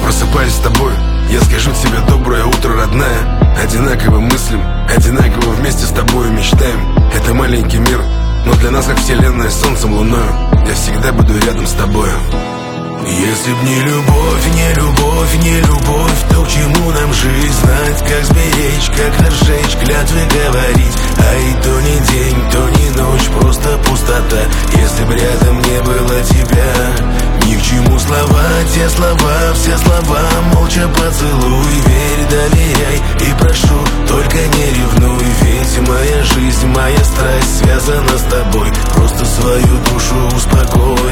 просыпаюсь с тобой, я скажу тебе доброе утро, родная. Одинаково мыслим, одинаково вместе с тобой мечтаем. Это маленький мир, но для нас как вселенная с солнцем, луною. Я всегда буду рядом с тобою. Если б не любовь, не любовь, не любовь, то к чему нам жить? Знать, как сберечь, как разжечь, клятвы говорить. А и то не день, то не ночь, просто пустота. Если б рядом не было тебя, ни к чему слова, те слова, все слова. Молча поцелуй, верь, доверяй и прошу, только не ревнуй. Ведь моя жизнь, моя страсть связана с тобой. Просто свою душу успокой.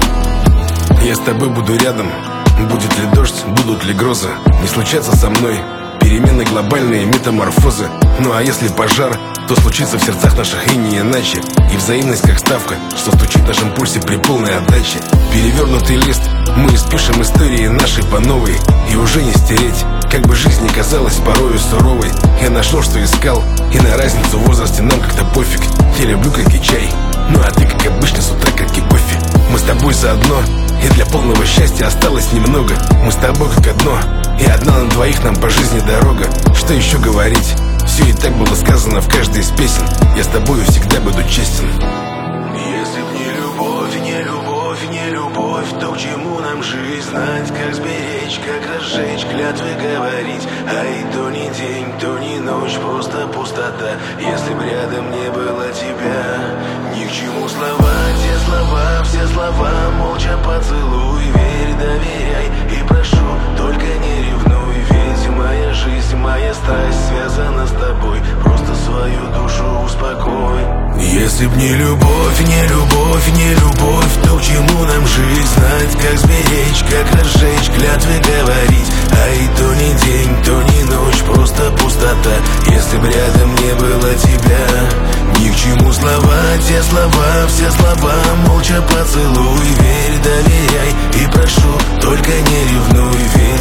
Я с тобой буду рядом. Будет ли дождь, будут ли грозы, не случатся со мной перемены глобальные, метаморфозы. Ну а если пожар, то случится в сердцах наших и не иначе. И взаимность как ставка, что стучит в нашем пульсе при полной отдаче. Перевернутый лист, мы испишем истории нашей по новой. И уже не стереть, как бы жизнь ни казалась порою суровой. Я нашел, что искал, и на разницу в возрасте нам как-то пофиг. Я люблю как и чай, ну а ты как обычно с утра как и кофе. Мы с тобой заодно, и для полного счастья осталось немного. Мы с тобой как одно, и одна на двоих нам по жизни дорога. Что еще говорить? Все и так было сказано в каждой из песен. Я с тобою всегда буду честен. Если б не любовь, не любовь, не любовь, то к чему нам жить? Знать, как сберечь, как разжечь, клятвы говорить. А и то не день, то не ночь, просто пустота. Если б рядом не было тебя, ни к чему слова, те слова, все слова. Молча поцелуй, верь, доверяй и прошу, только не ревнуй. Ведь моя жизнь, моя страсть связана с тобой. Просто свою душу успокой. Если б не любовь, не любовь, не любовь, то к чему нам жить? Знать, как сберечь, как разжечь, клятвы говорить. А и то не день, то не ночь, просто пустота. Если б рядом не было тебя, ни к чему слова, те слова, все слова. Молча поцелуй, верь, доверяй и прошу, только не ревнуй.